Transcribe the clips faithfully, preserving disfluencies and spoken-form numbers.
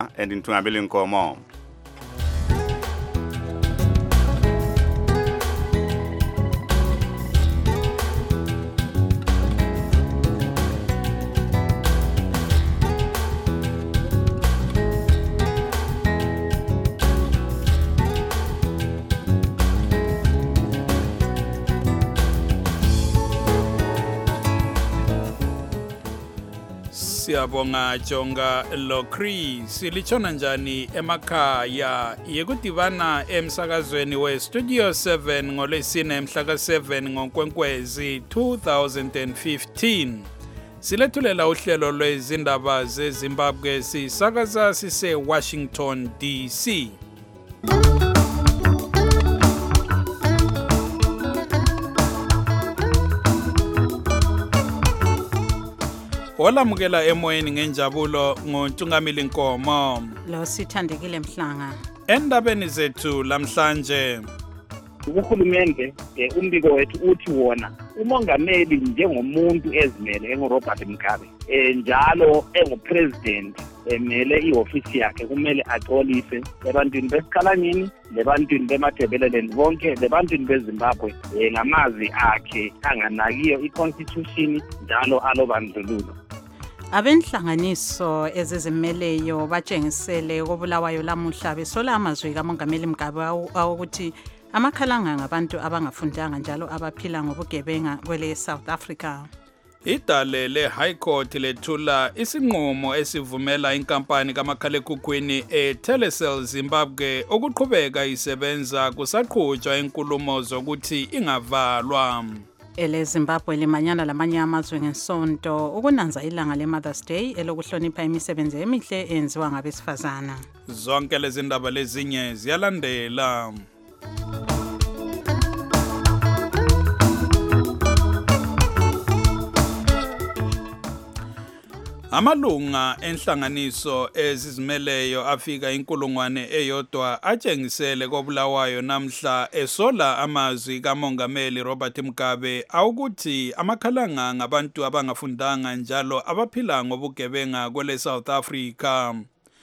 and in Tungabili Nkomo. Siyabonga Jonga Lokri silichona njani emakhaya yekudibana emsakazweni we Studio seven ngolesine mhla seven ngoNkwenkwezi two thousand fifteen. Silethulela uhlelo lwezindaba zeZimbabwe sisakaza sise Washington D C. Olamukela emoyeni ngenjabulo ngoNtungamili Nkomo. Lo sithandekile Mhlanga. Endabeni zethu lamhlanje. Uhulumende umbiko wethu uthi wona umongameli njengomuntu ezimele enguRobert Mugabe eh njalo engupresident emele iofisi yakhe kumele axolise ebantwini besikhalangeni lebantwini bemathebeleleni bonke lebantwini beZimbabwe ngamazwi akhe anganakiyo iconstitution njalo alobandlululo. Abenhlanganiso ezizimeleyo batshengisele kobulawayo lamuhla besola amazwi kaMongameli Mugabe ukuthi amakhalanga ngabantu abangafundanga njalo abaphila ngobugebenga kwele South Africa. Idale le High Court lethula isinqumo esivumela inkampani kamakhalekhukhwini eTelecel Zimbabwe ukuqhubeka isebenza kusaqhutshwa inkulumo zokuthi ingavalwa. Ele Zimbabwe limanyana lamanye amazwe ngesonto ukunanza ilanga leMother's Day elokuhlonipha imisebenzi emihle enziwa ngabesifazana. Zonke lezi ndaba lezinye ziyalandela. Amalunga enhlanganiso ezizimeleyo afika inkulungwane eyodwa atshengisele kobulawayo namhla esola amazwi kaMongameli Robert Mugabe awukuthi amakhalanga ngabantu abangafundanga njalo abaphila ngobugebenga kwele South Africa.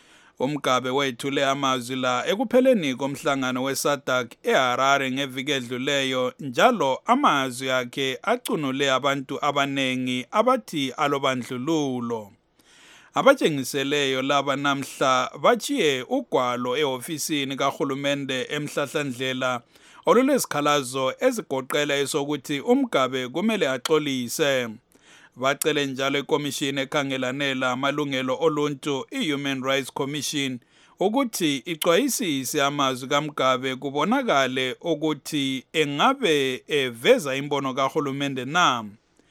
UMugabe wethule amazwi la ekupheleni komhlangano weSADC eHarare ngeviki edluleyo njalo amazwi akhe acunule abantu abanengi abathi alobandlululo. Abatshengiseleyo laba namhla bachiye ugwalo eofisini kahulumende emhlahlandlela olulesikhalazo ezigoqela esokuthi uMugabe kumele axolise. Bacele njalo ikomishini ekhangelanela amalungelo oluntu iHuman Rights Commission ukuthi ixwayisise amazwi kaMugabe kubonakale ukuthi engabe eveza imbono kahulumende na.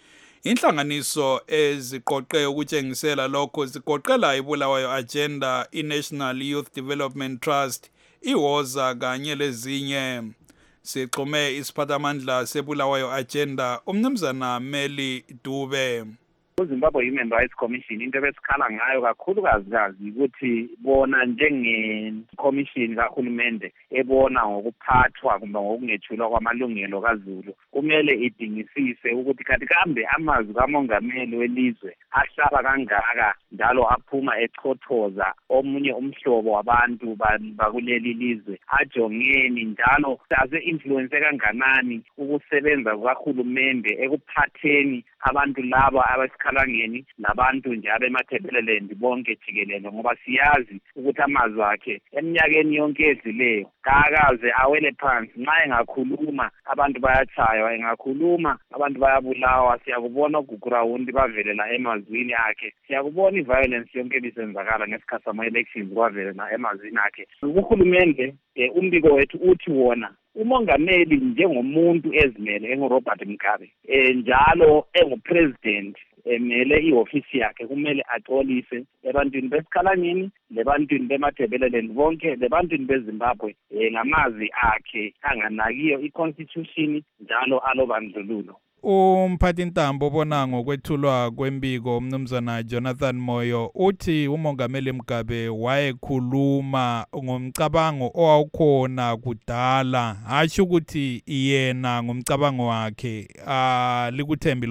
Inhlanganiso eziqoqe ukutshengisela lokho zigoqela ibulawayo agenda, iNational Youth Development Trust, iWoza kanye lezinye. Sixhume isiphathamandla sebulawayo agenda umnumzana Meli Dube. uZimbabwe Human Rights Commission into besikhala ngayo kakhulukazi kazi ukuthi bona njengecommission kahulumende ebona ngokuphathwa kumbe ngokungethulwa kwamalungelo kaZulu kumele idingisise ukuthi kanti kambe amazwi kaMongameli welizwe ahlaba kangaka njalo aphuma echothoza omunye umhlobo wabantu bakuleli lizwe ajongeni njalo aze influence kanganani ukusebenza kwahulumende ekuphatheni abantu laba abasikhalangeni nabantu nje abemathebeleleni bonke jikelele ngoba siyazi ukuthi amazwi akhe eminyakeni yonke edluleyo kakaze awele phansi nxa engakhuluma abantu bayachaywa engakhuluma abantu bayabulawa siyakubona uGugurawundi bavelela emazwini akhe siyakubona iviolence yonke bisenzakala ngesikhathi sama-elections kwavelela emazwini akhe. Uhulumende umbiko wethu uthi wona umongameli njengomuntu ezimele enguRobert Mugabe eh njalo engupresident emele iofisi yakhe kumele axolise ebantwini besikhalangeni lebantwini bemathebeleleni bonke lebantwini beZimbabwe ngamazwi akhe anganakiyo iconstitution njalo alobandlululo. Umphathi Ntambo bona ngokwethulwa kwembiko umnumzana Jonathan Moyo uthi umongameli Mugabe wayekhuluma ngomcabango owawukhona kudala hasho ukuthi yena ngomcabango wakhe ah likuthembi lokho.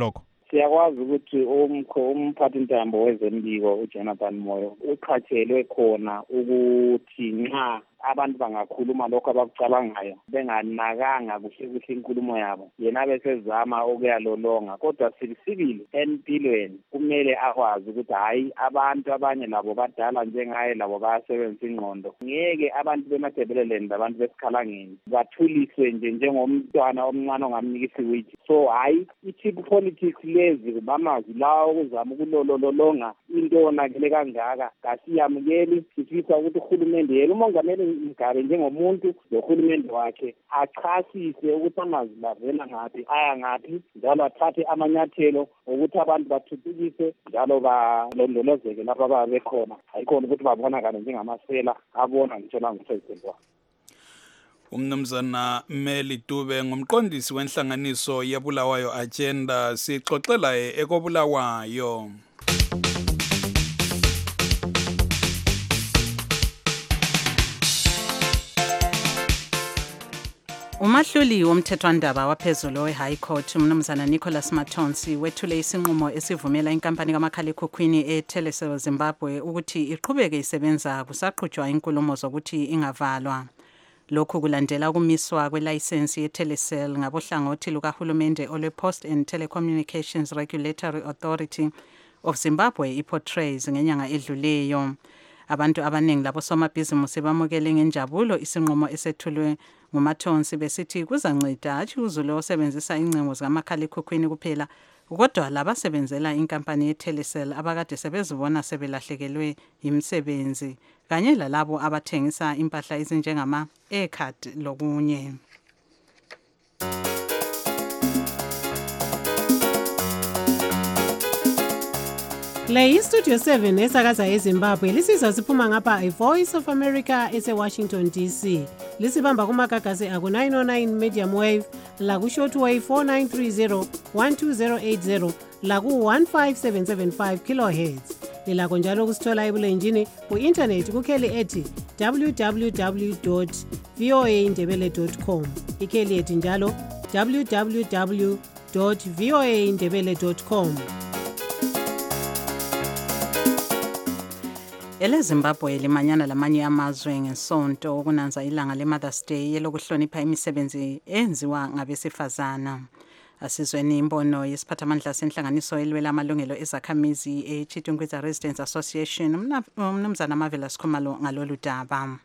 siyakwazi ukuthi umkho umphathintambo wezembiko uJonathan Moyo uqhathelwe khona ukuthi nxa abantu bangakhuluma lokho abakucabangayo benganakanga kuhle kuhle inkulumo yabo yena besezama ukuyalolonga kodwa sibisibili empilweni kumele akwazi ukuthi hayi abantu abanye labo badala njengaye labo bayasebenzisa ingqondo ngeke abantu beMatabeleland abantu besikhalangeni bathuliswe nje njengomntwana omncane ongamnikisi wiji so hayi i-cheap politics lezi bamazi lawo ukuzama ukulololonga into onakele kangaka kasiyamukeli sifisa ukuthi uhulumende yena umongameli Mgabe njengomuntulohulumende wakhe achasise ukuthi amazwi lavela ngaphi aya ngaphi njalo athathe amanyathelo ukuthi abantu bathuthukise njalo balondolozeke lapho ababe khona ayikhona ukuthi babonakale njengamasela abona ngitsho la ngupresident wakhe. Umnumzana Meli Dube ngumqondisi wenhlanganiso yebulawayo agenda sixoxela ekobulawayo. Umahluli womthethwandaba waphezulu we-High Court umnumzana Nicholas Matonsi wethule isinqumo esivumela inkampani kamakhalekhukhwini eTelecel Zimbabwe ukuthi iqhubeke isebenza kusaqhutshwa inkulumo zokuthi ingavalwa. Lokhu kulandela ukumiswa kwelayisensi yeTelecel ngabohlangothi lukahulumende olwe-Post and Telecommunications Regulatory Authority of Zimbabwe iPortrays ngenyanga edluleyo. Abantu abaningi labo somabhizimusi bamukele ngenjabulo isinqumo esethulwe nguMatonsi besithi kuzanceda hatshi uzulu osebenzisa incingo zikamakhalekhukhwini kuphela kodwa labasebenzela inkampani yeTelecel abakade sebezibona sebelahlekelwe imisebenzi kanye lalabo abathengisa impahla ezinjengama aircard lokunye. Le iStudio seven esakaza eZimbabwe lisizwa siphuma ngapha iVoice of America eseWashington D C. Lisibamba kumagagasi aku nine oh nine medium wave, la ku short wave four nine three zero one two zero eight zero, la ku one five seven seven five kilohertz. Lilakho njalo kusithola ebulenjini ku internet kukheli ethi w w w dot v o a indebele dot com. Ikheli ethi njalo w w w dot v o a indebele dot com. Ele Zimbabwe limanyana lamanye amazwe ngesonto okunanza ilanga leMother's Day yelokuhlonipha imisebenzi enziwa ngabesifazana. Asizweni imbono yesiphathamandla senhlanganiso elwela amalungelo ezakhamizi eChitungwiza Residents Association umnumzana Marvelous Khumalo ngalolu daba.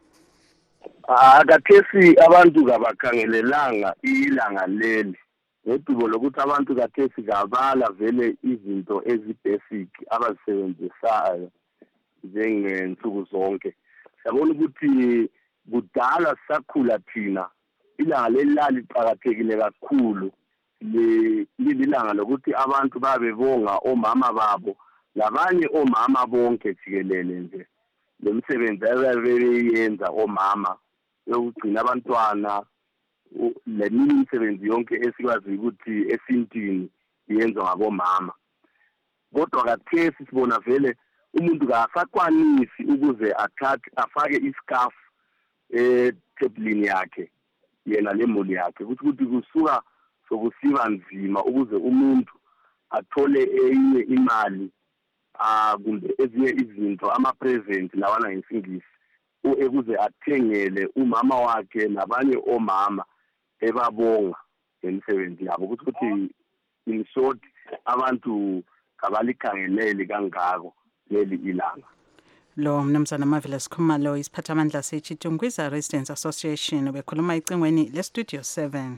Akathesi abantu kabakhangelelanga ilanga leli ngedubo lokuthi abantu kathesi kabala vele izinto ezibasic abazisebenzisayo njengensuku zonke. Siyabona ukuthi kudala sakhula thina ilanga lelali liqhakathekile kakhulu le lilanga lokuthi abantu babebonga omama babo labanye omama bonke jikelele nje lomsebenzi ababeyenza omama yokugcina abantwana leminye imisebenzi yonke esikwazi ukuthi esintini yenziwa ngabomama. Kodwa kathesi sibona vele umuntu kasakwanisi ukuze athathe afake iscarf etebulini yakhe yena lemuli yakhe ukuthi ukuthi kusuka sokusiba nzima ukuze umuntu athole enye imali ah kumbe ezinye izinto ama present lawana ngesingisi ukuze athengele umama wakhe nabanye omama ebabonga ngemisebenzi yabo ukuthi ukuthi in short abantu kabalikhangeleli kangako leli ilanga. Lo mnumzana Marvelous Khumalo isiphathamandla seChitungwiza Residents Association bekhuluma icingweni leStudio seven.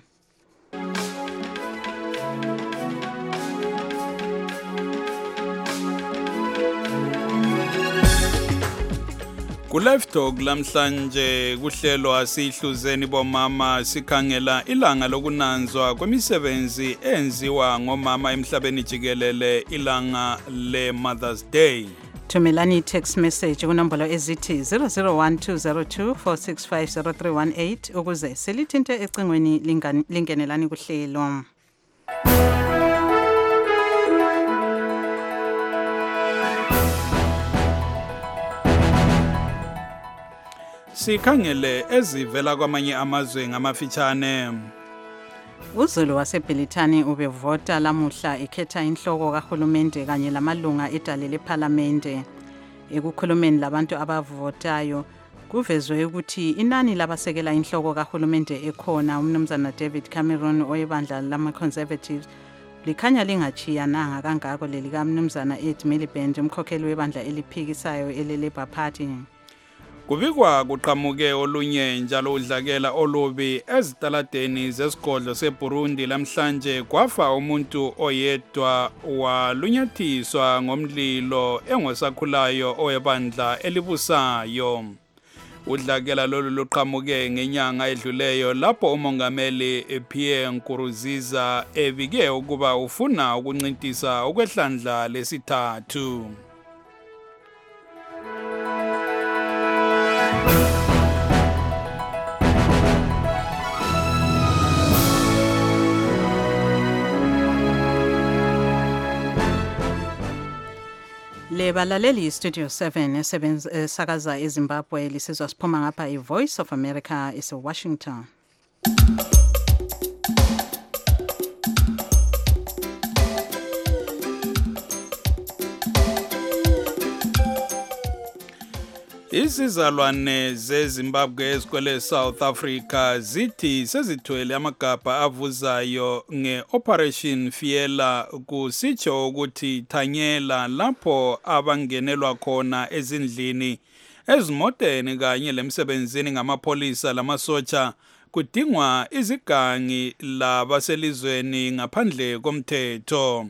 Ku-Live Talk lamhlanje kuhlelwa sihluzeni bomama sikhangela ilanga lokunanzwa kwemisebenzi enziwa ngomama emhlabeni jikelele ilanga le-Mother's Day. Thumelani text message kunombolo ezithi zero zero one two zero two four six five zero three one eight ukuze selithinte ecingweni lingenelani kuhlelo. Sikhangele ezivela kwamanye amazwe ngamafitshane. uZulu wasebhilithani ubevota lamuhla ekhetha inhloko kahulumende kanye lamalunga edale lephalamende. Ekukhulumeni labantu abavotayo kuvezwe ukuthi inani labasekela inhloko kahulumende ekhona umnumzana David Cameron oyebandla lama-Conservatives likhanya lingachiyananga kangako lelika mnumzana Ed Miliband umkhokheli webandla eliphikisayo ele-Labour Party. Kubikwa kuqhamuke olunye njalo udlakela olubi ezitaladeni zesigodlo seBurundi lamhlanje kwafa umuntu oyedwa walunyathiswa ngomlilo engosakhulayo owebandla elibusayo. Udlakela lolu luqhamuke ngenyanga edluleyo lapho umongameli Pierre Nkurunziza ebike ukuba ufuna ukuncintisa ukwehlandla lesithathu. Le balaleli Studio seven esebenza sakaza eZimbabwe lisizwa siphuma ngapha iVoice of America ese Washington. Izizalwane zeZimbabwe ezikwele South Africa zithi sezithwele amagabha avuzayo nge-Operation Fiela kusitsho ukuthi thanyela lapho abangenelwa khona ezindlini ezimoteni kanye lemsebenzini ngamapolisa lamasotsha kudingwa izigangi labaselizweni ngaphandle komthetho.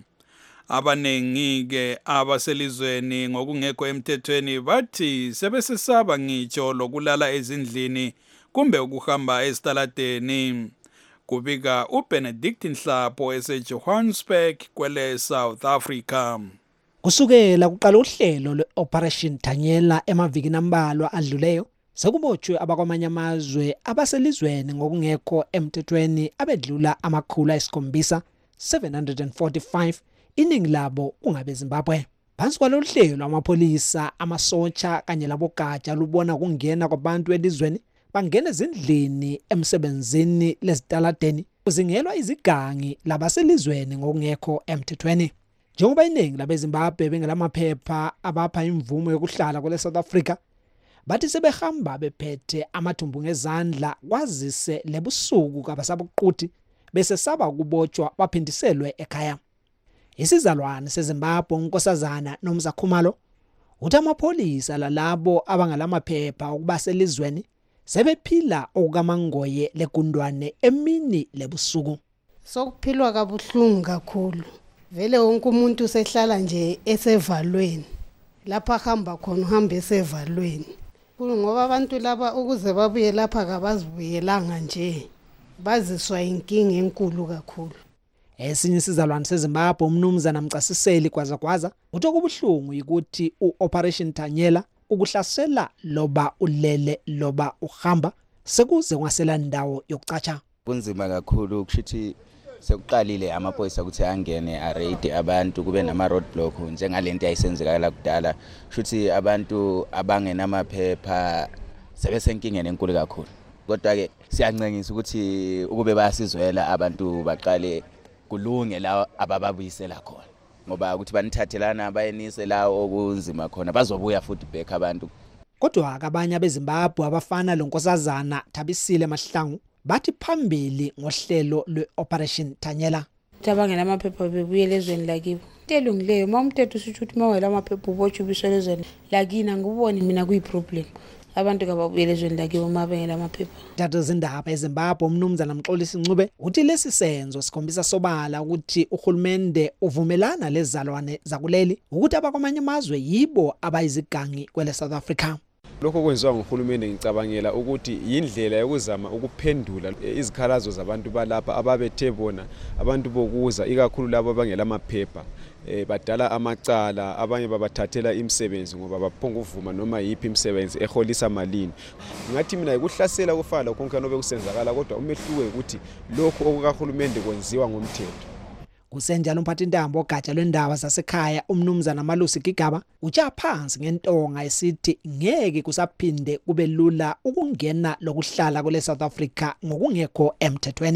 Abanengi-ke abaselizweni ngokungekho emthethweni bathi sebesesaba ngitsho lokulala ezindlini kumbe ukuhamba ezitaladeni. Kubika uBenedict Nhlapho eseJohannesburg kwele South Africa. Kusukela kuqala uhlelo lwe-Operation Thanyela emavikini ambalwa adluleyo sekubotshwe abakwamanye amazwe abaselizweni ngokungekho emthethweni abedlula amakhulu ayisikhombisa seven hundred forty-five. Iningi labo kungabe Zimbabwe. Phansi kwalolu hlelo amapolisa, amasotsha kanye labogatsha lubona kungena kwabantu elizweni bangena ezindlini emsebenzini lezitaladeni kuzingelwa izigangi labaselizweni ngokungekho emthethweni. Njengoba iningi labeZimbabwe bengelamaphepha abapha imvumo yokuhlala kwele South Africa, bathi sebehamba bephethe amathumbu ngezandla kwazise lebusuku kabasabuquthi bese saba ukubotshwa baphindiselwe ekhaya. Isizalwane seZimbabwe uNkosazana Nomsa Khumalo uthi amapolisa lalabo abangalamaphepha okubaselizweni sebephila okukamangoye legundwane emini lebusuku. Sokuphilwa kabuhlungu kakhulu. Vele wonke umuntu usehlala nje esevalweni. Lapha hamba khona uhamba esevalweni. Ngoba abantu laba ukuze babuye lapha kabazibuyelanga nje. Baziswa inkinga enkulu kakhulu. Esinye isizalwane seZimbabwe umnumzana Mcasiseli kwaza kwaza uthi okubuhlungu ukuthi uOperation Thanyela ukuhlasela loba ulele loba uhamba sekuze ngasela ndawo yokucatsha. Kunzima kakhulu kushithi sekuqalile amapolisa ukuthi angene araid abantu kube nama roadblock njengalento ayisenzekala kudala shuthi abantu abangenamaphepha sebesenkingeni enkulu kakhulu. Kodwa ke siyancengisa ukuthi ukube bayasizwela abantu baqale kulunge la abababuyisela khona ngoba ukuthi banithathelana bayenise la okunzima khona bazobuya futhi back abantu. Kodwa akabanye abeZimbabwe abafana loNkosazana Thabisile Mahlangu bathi phambili ngohlelo lweOperation Thanyela. Tabangela amaphepha bebuye lezweni lakibo. Telungileyo mamthetho usho ukuthi mawela amaphepha ubotshwe ubishelezweni lakina ngubone mina kuyiproblem. Abantu kababuyele ezweni lakibo mabengela amaphepha. Dadu zindaba eZimbabwe umnumzana Mxolisi Ncube uthi lesi senzo sikhombisa sobala ukuthi uhulumende uvumelana lezalwane zakuleli ukuthi abakwamanye amazwe yibo abayizigangi kwele South Africa. Lokho kwenziwa nguhulumende ngicabangela ukuthi yindlela yokuzama ukuphendula izikhalazo zabantu balapha ababethe bona abantu bokuza ikakhulu labo abangela amaphepha badala amacala abanye babathathela imisebenzi ngoba baphonga uvuma noma yipi imisebenzi eholisa malini. Ngathi mina ukuhlasela kufala konke nobe kusenzakala kodwa umehluko ukuthi lokho okukahulumende kwenziwa ngomthetho. Kusenjalo umphathintambo ogatsha lwendaba zasekhaya umnumzana Malusi Gigaba utsha phansi ngentonga esithi ngeke kusaphinde kube lula ukungena lokuhlala kule South Africa ngokungekho emthethweni.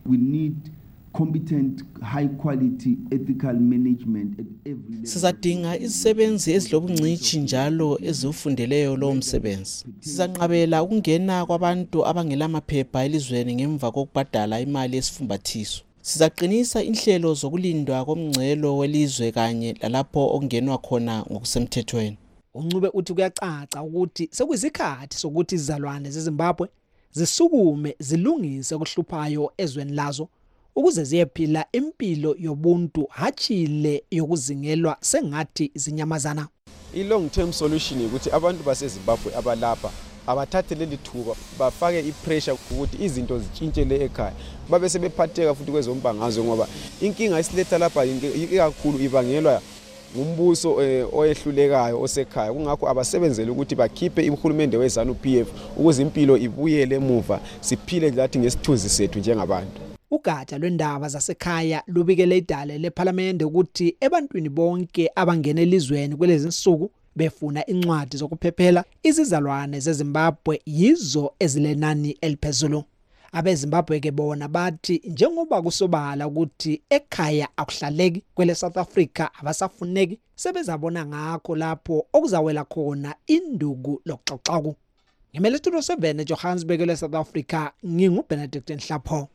We need competent, high quality ethical management at every level. Sizadinga izisebenzi ezilobungcishi njalo ezifundeleyo lo msebenzi. Sizanqabela ukungena kwabantu abangelamaphepha elizweni ngemva kokubhadala imali yesifumbathiso. Sizaqinisa inhlelo zokulindwa komngcelo welizwe kanye lalapho okungenwa khona ngokusemthethweni. Uncube uthi kuyacaca ukuthi sekuyisikhathi sokuthi izizalwane zeZimbabwe zisukume zilungise okuhluphayo ezweni lazo ukuze ziyephila impilo yobuntu hachile yokuzingelwa sengathi izinyamazana. I-long term solution ukuthi abantu baseZimbabwe abalapha abathathe leli thuba bafake ipressure ukuthi izinto zitshintshele ekhaya babe sebephatheka futhi kwezombangazwe ngoba inkinga isiletha lapha ikakhulu ibangelwa ngumbuso oyehlulekayo osekhaya. Kungakho abasebenzele ukuthi bakhiphe ihulumende weZANU P F ukuze impilo ibuyele emuva siphile ngathi ngesithunzi sethu njengabantu. Ugatsha lwendaba zasekhaya lubikele idale leParliament ukuthi ebantwini bonke abangena elizweni kulezi insuku befuna incwadi zokuphephela izizalwane zeZimbabwe yizo ezilenani eliphezulu. AbeZimbabwe ke bona bathi njengoba kusobala ukuthi ekhaya akuhlaleki kwele South Africa abasafuneki sebezabona ngakho lapho okuzawela khona induku lokuxoxaku. Ngimele Studio seven eJohannesburg le South Africa nginguBenedict Nhlapho.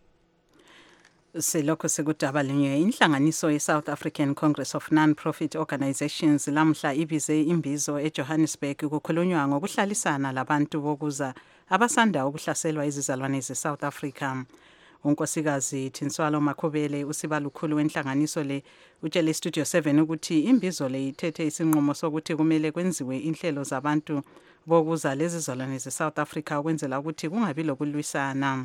Selokho sekudaba linye inhlanganiso ye-South African Congress of Non-Profit Organizations lamhla ibize imbizo eJohannesburg kukhulunywa ngokuhlalisana labantu bokuza abasanda ukuhlaselwa izizalwane ze-South Africa. Unkosikazi Thinswalo Makhubele usibalukhulu wenhlanganiso le utshele Studio seven ukuthi imbizo le ithethe isinqumo sokuthi kumele kwenziwe inhlelo zabantu bokuza lezi zizalwane ze-South Africa ukwenzela ukuthi kungabi lokulwisana.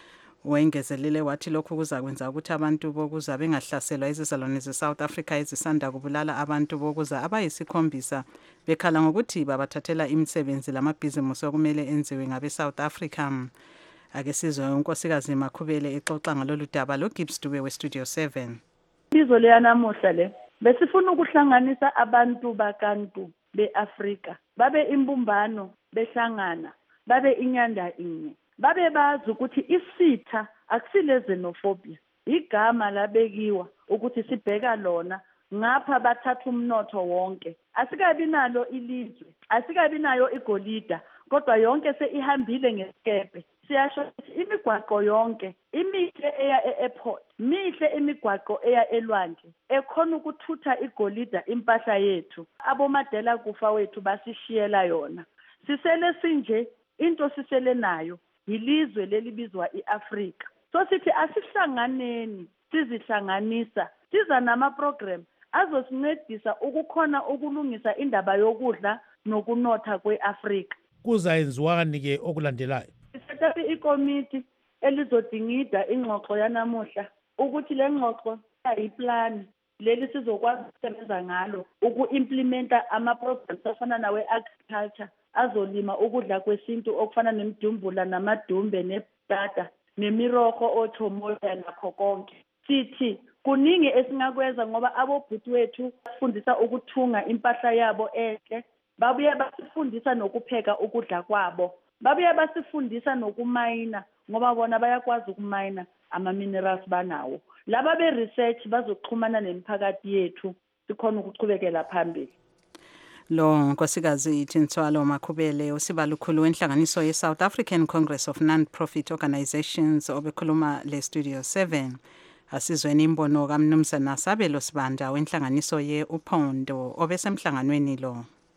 Wengezelele wathi lokhu kuzakwenza ukuthi abantu bokuza bengahlaselwa izizalwane ze-South Africa ezisanda kubulala abantu bokuza abayisikhombisa bekhala ngokuthi babathathela imisebenzi lamabhizimusi okumele enziwe ngabe-South Africa. Ake sizwe unkosikazi Makhubele exoxa ngalolu daba lo Gibbs Dube we-Studio seven. Ibizo leyanamuhla le besifuna ukuhlanganisa abantu bakantu be-Afrika babe imbumbano behlangana babe inyanda inye. Babe bazi ukuthi isitha akusile xenophobia igama labekiwa ukuthi sibheka lona ngapha bathatha umnotho wonke asikabi nalo ilizwe asikabi nayo igolida kodwa yonke seihambile ngeskepe siyasho ukuthi imigwaqo yonke imihle eya e-airport mihle imigwaqo eya elwandle ekhona ukuthutha igolida impahla yethu abomadela kufa wethu basishiyela yona sisele sinje into sisele nayo yilizwe lelibizwa iAfrika. So sithi asihlanganeni sizihlanganisa siza nama program azosincedisa ukukhona ukulungisa indaba yokudla nokunotha kweAfrika. Kuzayenziwani ke okulandelayo? Sithatha ikomiti elizodingida ingxoxo yanamuhla ukuthi le ngxoxo ayiplan leli sizokwazi ukusebenza ngalo uku-implementa ama-programs afana nawe agriculture azolima ukudla kwesintu okufana nemdumbula namadumbe nebhada nemiroho othomoya nakho konke. Sithi kuningi esingakwenza ngoba abobhuti wethu bafundisa ukuthunga impahla yabo enhle babuye basifundisa nokupheka ukudla kwabo babuye basifundisa nokumayina ngoba bona bayakwazi ukumayina ama-minerals banawo. Laba be-research bazoxhumana nemiphakathi yethu sikhona ukuchubekela phambili. Lo nkosikazi Thinswalo Makhubele usibalukhulu wenhlanganiso ye-South African Congress of Non-Profit Organizations obekhuluma le Studio seven. Asizweni imbono kaMnumzana Sabelo Sibanda wenhlanganiso ye-Uphondo obesemhlanganweni lo.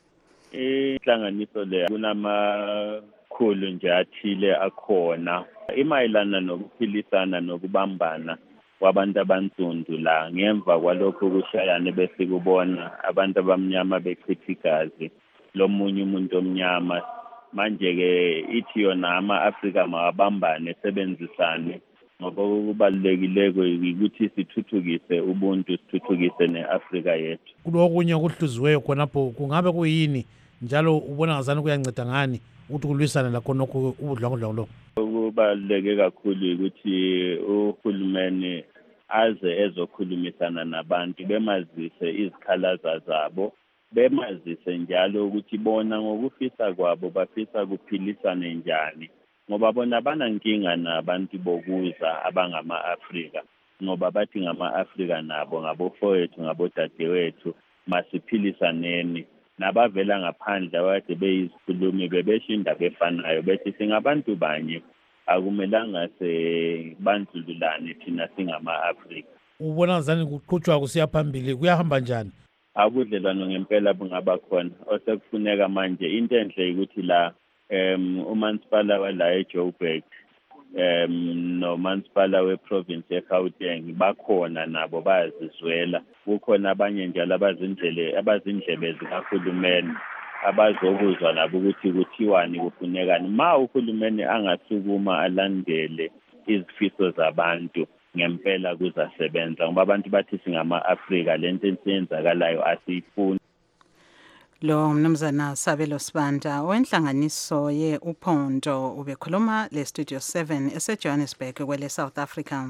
Inhlanganiso le kunamakhulu nje athile akhona imayilana nokuphilisana nokubambana kwabantu abansundu la ngemva kwalokho kushayane bese kubona abantu abamnyama bechitha igazi lomunye umuntu omnyama manje ke ithi yona ama-Afrika mawabambane sebenzisane ngoba kubalulekile ukuthi sithuthukise ubuntu sithuthukise ne-Afrika yethu. Kulokunye okuhluziweyo khonapho kungabe kuyini njalo ubona ngazani kuyanceda ngani ukuthi kulwisana lakho nokho ubudlwangudla lo? Kubaluleke kakhulu ukuthi uhulumeni aze ezokhulumisana nabantu bemazise izikhalaza zabo bemazise njalo ukuthi bona ngokufisa kwabo bafisa kuphilisane njani ngoba bona banankinga nabantu bokuza abangama-Afrika ngoba bathi ngama-Afrika nabo ngabofowethu ngabodadewethu masiphilisaneni nabavela ngaphandle abade beyizikhulumi bebesho indaba efanayo bethi singabantu banye akumelanga sebandlululane thina singama-Afrika. Ubona ngazani kuqhutshwa kusiya phambili kuyahamba njani? Abudlelwano ngempela bungaba khona osekufuneka manje into enhle ukuthi la um umansipala wala eJoburg um nomansipala weprovince eGauteng bakhona nabo bayazizwela kukhona abanye njalo abazindlele abazindlebe zikahulumeni abazokuzwa nabo ukuthi kuthiwani kufunekani ma uhulumeni angasukuma alandele izifiso zabantu ngempela kuzasebenza ngoba abantu bathi singama-Afrika lento esiyenzakalayo asiyifuni. Lo mnumzana Sabelo Sibanda wenhlanganiso ye Uphondo ubekhuluma le Studio seven ese Johannesburg kwele South Africa.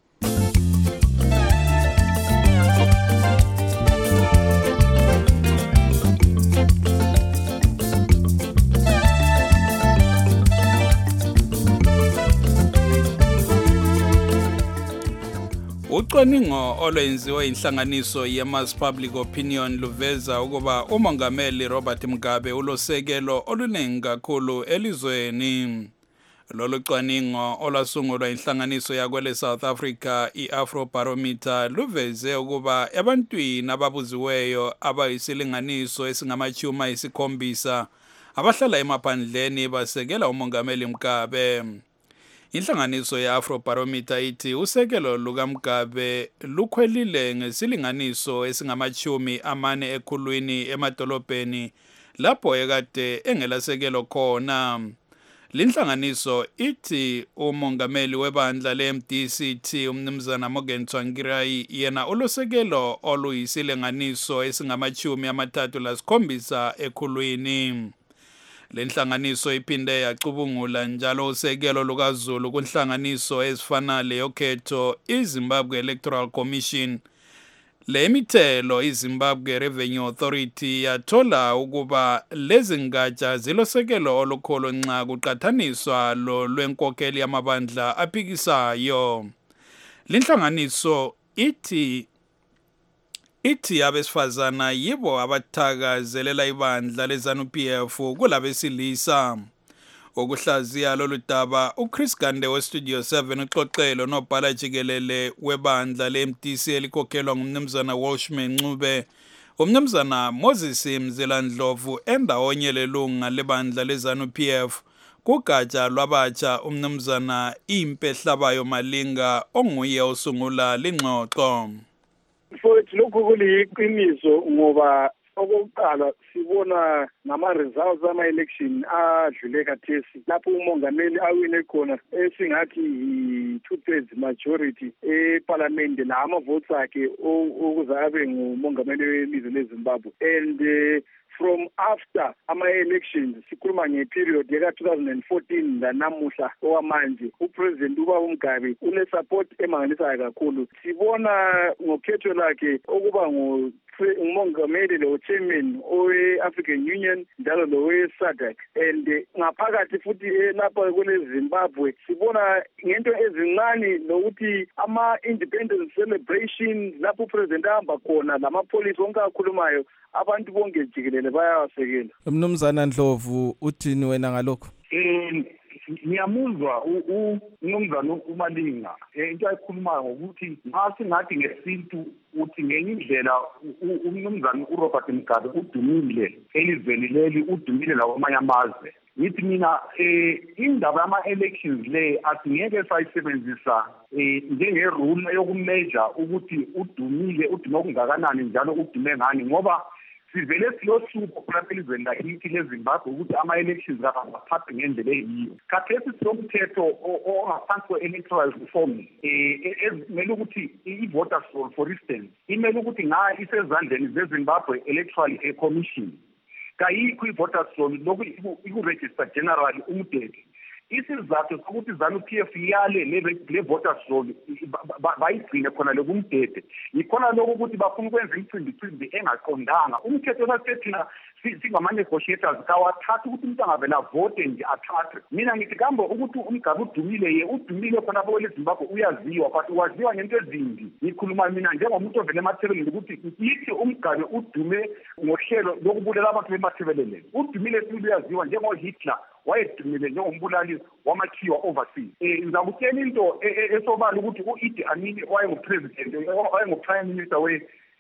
Ucwaningo olwenziwe inhlanganiso ye-Mass Public Opinion luveza ukuba umongameli Robert Mugabe ulosekelo oluningi kakhulu elizweni. Lolu cwaningo olwasungulwa inhlanganiso yakwele South Africa i-Afrobarometer luveze ukuba ebantwini ababuziweyo abayisilinganiso esingamachuma isikhombisa abahlala emaphandleni basekela umongameli Mugabe. Inhlanganiso ye-Afrobarometer ithi usekelo lukaMugabe lukhwelile ngesilinganiso esingamachumi amane ekhulwini emadolobheni lapho ekade engelasekelo khona. Linhlanganiso ithi umongameli webandla le-M D C T umnumzana Morgan Tsvangirai yena ulosekelo oluyisilinganiso esingamachumi amathathu lasikhombisa ekhulwini. Lenhlanganiso iphinde yacubungula njalo usekelo lukaZulu kunhlanganiso ezifana leyokhetho iZimbabwe Electoral Commission. Le mithelo iZimbabwe Revenue Authority yathola ukuba lezi ngatsha zilosekelo olukhulu nxa kuqathaniswa lo lwenkokheli yamabandla aphikisayo. Linhlanganiso ithi Ithi abesifazana yibo abathakazelela ibandla leZANU-P F kulabesilisa. Ukuhlaziya lolu daba uChris Gande weStudio seven uxoxelo nobhala jikelele webandla le-M D C elikhokhelwa ngumnumzana Walshman Ncube. Umnumzana Moses Mzilandlovu endawonye lelunga lebandla leZANU-P F kugatsha lwabatsha umnumzana Impehlabayo Malinga onguye osungula lingxoxo. Mfowethu lokhu kuliqiniso ngoba okokuqala sibona ngama-results ama-election adlule kathesi lapho umongameli awine khona esingathi yi-two-thirds majority eParliament la ama-votes akhe ukuze abe ngumongameli welizwe leZimbabwe. And uh, from after ama-elections sikhuluma nge-period yaka-two thousand fourteen lanamuhla owamanje upresident uBaba Mugabe une-support emangalisayo kakhulu. Sibona ngokhetho lakhe okuba ngo umongameli lo chairman owe-African Union njalo lo we-SADC and ngaphakathi futhi lapha kwele Zimbabwe sibona ngento ezincane lokuthi ama-independence celebrations lapho upresident ahamba khona lamapolisi onke akhulumayo abantu bonke jikelele bayawasekela. Mnumzana Ndlovu uthini wena ngalokho? Eh ngiyamuzwa umnumzana uMalinga into ayikhulumayo ukuthi ngathi ngathi ngesintu uthi ngenye indlela umnumzana uRobert Mugabe udumile elizweni leli udumile lakwamanye amazwe. Ngithi mina indaba yama-elections le asingeke sayisebenzisa njenge-rule yokumeasure ukuthi udumile udume okungakanani njalo udume ngani ngoba sivele silohlupho khona elizweni lakithi leZimbabwe ukuthi ama-elections kaphathwe ngendlela eyiyo. Khathesi silomthetho ongaphansi kwe-electoral reform emele ukuthi i-voters roll for instance imele ukuthi nga isezandleni zeZimbabwe Electoral Commission kayikho i-voters roll lokhu iku-register general umthetho. Isizathu sokuthi ZANU-P F yale le-voters roll bayigcine khona lokumthetho yikhona lokho ukuthi bafuna ukwenza imicimbi-cimbi engaqondanga. Umthetho lathethina singama-negotiators kawathatha ukuthi umuntu angavela vote nje athathe. Mina ngithi kambe ukuthi umgabe udumile ye udumile khona kwele Zimbabwe uyaziwa but waziwa ngento ezimbi. Ngikhuluma mina njengomuntu ovela emathebeleni ukuthi yithi umgabe udume ngohlelo lokubulela abantu bemathebeleni. Udumile futhi uyaziwa njengoHitler wayedumile njengombulali wamakhiwa overseas. Eh ngizakutshela into esobala ukuthi uIdi Amin wayengupresident wayenguprime minister we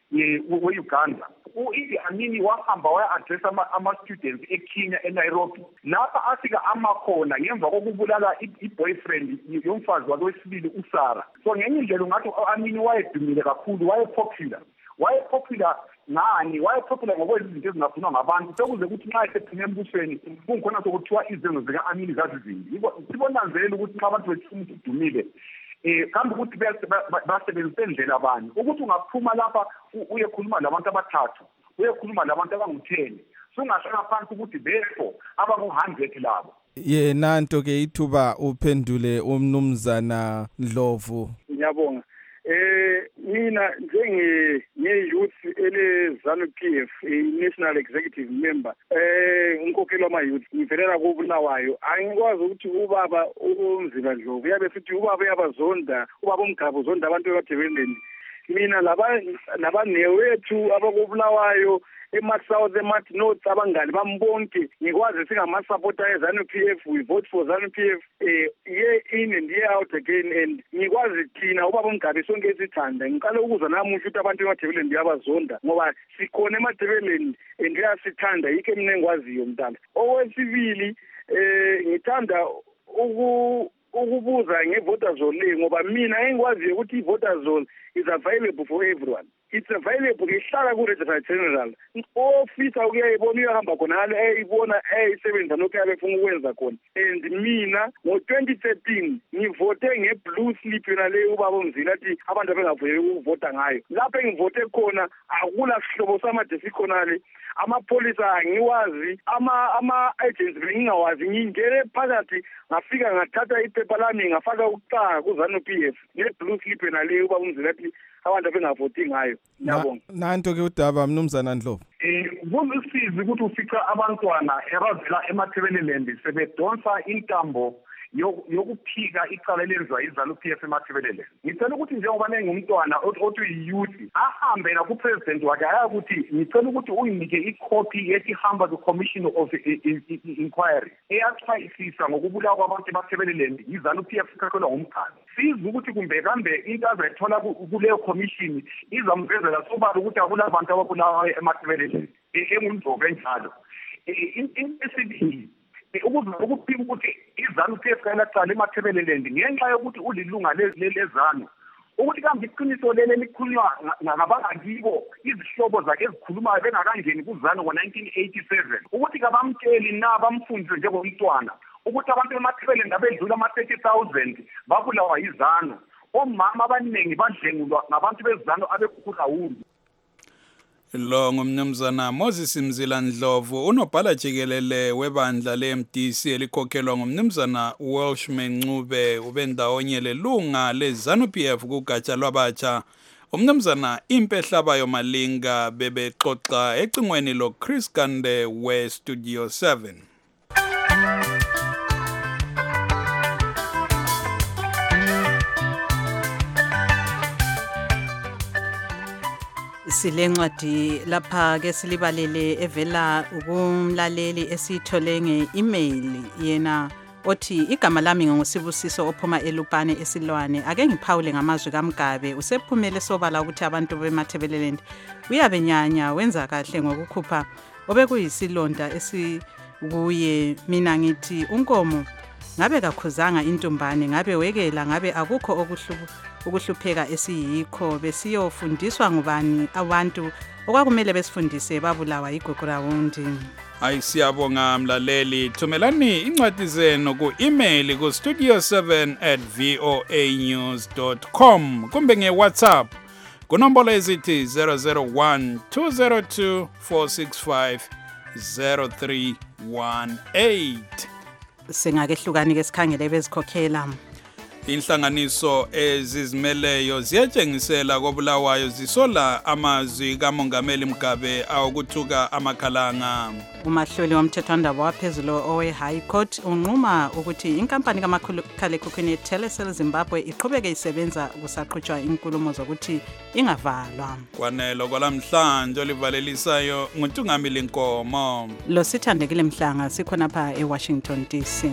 we-Uganda. U-Idi Amin wahamba waya-address ama-students eKenya eNairobi. Lapha afika amakhona ngemva kokubulala i-boyfriend yomfazi wakhe wesibili uSara. So ngenye indlela ungathi u-Amin wayedumile kakhulu, wayepopular. Wayepopular ngani? Wayepopular ngokwezinto ezingafunwa ngabantu. Sekuze ukuthi nxa esephume embusweni kungikhona sokuthiwa izenzo zika-Amin zazizimbi. Sibonanzelela ukuthi nxa abantu befuna ukuthi udumile eh kambe ukuthi basebenzise indlela bani ukuthi ungaphuma lapha uyekhuluma labantu abathathu uyekhuluma labantu abangu-ten sungahlala phansi ukuthi befo abaku-hundred labo. Ye nanto ke ithuba uphendule umnumzana Ndlovu. Ngiyabonga. Eh mina njenge nge-youth ele ZANU P F national executive member eh ngikokhela ama youth ngivelela kubulawayo angikwazi ukuthi ubaba uMzila Ndlovu yabe sithi ubaba uyabazonda ubaba uMgaba uzonda abantu bebathebeleni. Mina laba labanewethu abakubulawayo ema-south ema-north abangani bambonke ngikwazi singama-supporter e-ZANU P F we vote for ZANU P F eh year in and year out again and ngikwazi thina ubaba uMgabe sonke esithanda ngiqale ukuzwa namuhla ukuthi abantu emathebeleni bayabazonda ngoba sikhona emathebeleni and uyasithanda yikho mina engikwaziyo mntana. Okwesibili eh ngithanda uku ukubuza nge-voter zone ngoba mina engikwaziyo ukuthi i-voter zone is available for everyone. It's available ihlala ku-Registrar General. Ofisa ukuyayibona uyahamba khona hale eyibona eyisebenza lokho yabe funa ukwenza khona. And mina ngo-twenty thirteen ngivote nge-blue slip yona leyo ubaba uMzila athi abantu abengavuyeli ukuvota ngayo. Lapho engivote khona akula sihlobo samade sikhonale. Amapholisa angiwazi, ama ama agents bengingawazi. Ngingene phakathi ngafika ngathatha iphepha lami ngafaka ukucaka ku-ZANU P F nge-blue slip yona leyo ubaba uMzila athi abantu abengavoti ngayo. Ngiyabonga. Nanto ke udaba mnumzana Ndlovu. Eh kulusizi ukuthi ufica abantwana abavela emathebeleni sebedonsa intambo yokuphika icala elenziwa iZANU P F emathebeleni. Ngicela ukuthi njengoba nengumntwana othi uyouth ahambe na kupresident wakhe ayakuthi ngicela ukuthi uyinike icopy ethi hamba ku commission of inquiry eyachayisisa ngokubulawa kwabantu emathebeleni iZANU P F ikhakelwa ngumkhandlu. Siza ukuthi kumbe kambe into azayithola kuleyo commission izamvezela sobala ukuthi akulabantu ababulawa emathebeleni engumdlovu enjalo. Esibili ukuzwa ukuphika ukuthi iZANU P F kayilaqala emathebeleni ngenxa yokuthi ulilunga lezanu ukuthi kambe iqiniso lele likhulunywa ngabangakibo izihlobo zakhe ezikhulumayo bengakangeni kuZANU ngo-nineteen eighty-seven ukuthi kabamtsheli na bamfundise njengomntwana ukuthi abantu emathebeleni abedlula ama-thirty thousand babulawa yiZANU. Omama abaningi badlengulwa ngabantu beZANU abekhukhulawulu. Lo ngumnumzana Moses Mzila Ndlovu unobhala jikelele webandla le-M D C elikhokhelwa ngumnumzana Welshman Ncube ubendawonye lelunga le-ZANU P F kugatsha lwabatsha. Umnumzana Impehlabayo Malinga bebexoxa ecingweni lo Chris Kande we Studio seven. Silencwadi lapha ke silibalele evela ukumlaleli esithole nge-email yena othi igama lami ngoSibusiso ophuma eLupane esilwane ake ngiphawule ngamazwi kaMgabe usephumele sobala ukuthi abantu bemathebeleni uyabenyanya wenza kahle ngokukhupha obekuyisilonda esikuye. Mina ngithi unkomo ngabe kakhuzanga intumbane ngabe wekela ngabe akukho okuhlubu ukuhlupheka esiyikho besiyofundiswa ngubani abantu okwakumele besifundise babulawa igograwundi. Hayi siyabonga mlaleli, thumelani incwadi zenu ku-email ku studio seven at voa news dot com kumbe nge-WhatsApp kunombolo ezithi zero zero one two zero two four six five zero three one eight. Singake hlukani ke sikhangele bezikhokhela. Inhlanganiso ezizimeleyo ziyatshengisela kobulawayo zisola amazwi kaMongameli Mugabe awukuthuka amakhalanga. Umahloli womthethwandaba waphezulu owe High Court unquma ukuthi inkampani kamakhalekhukhwini Telecel Zimbabwe iqhubeke isebenza kusaqhutshwa inkulumo zokuthi ingavalwa. Kwanelo kwalamhlanje olivalelisayo nguNtungamili Nkomo. Lo sithandekile Mhlanga sikhona pha eWashington D C.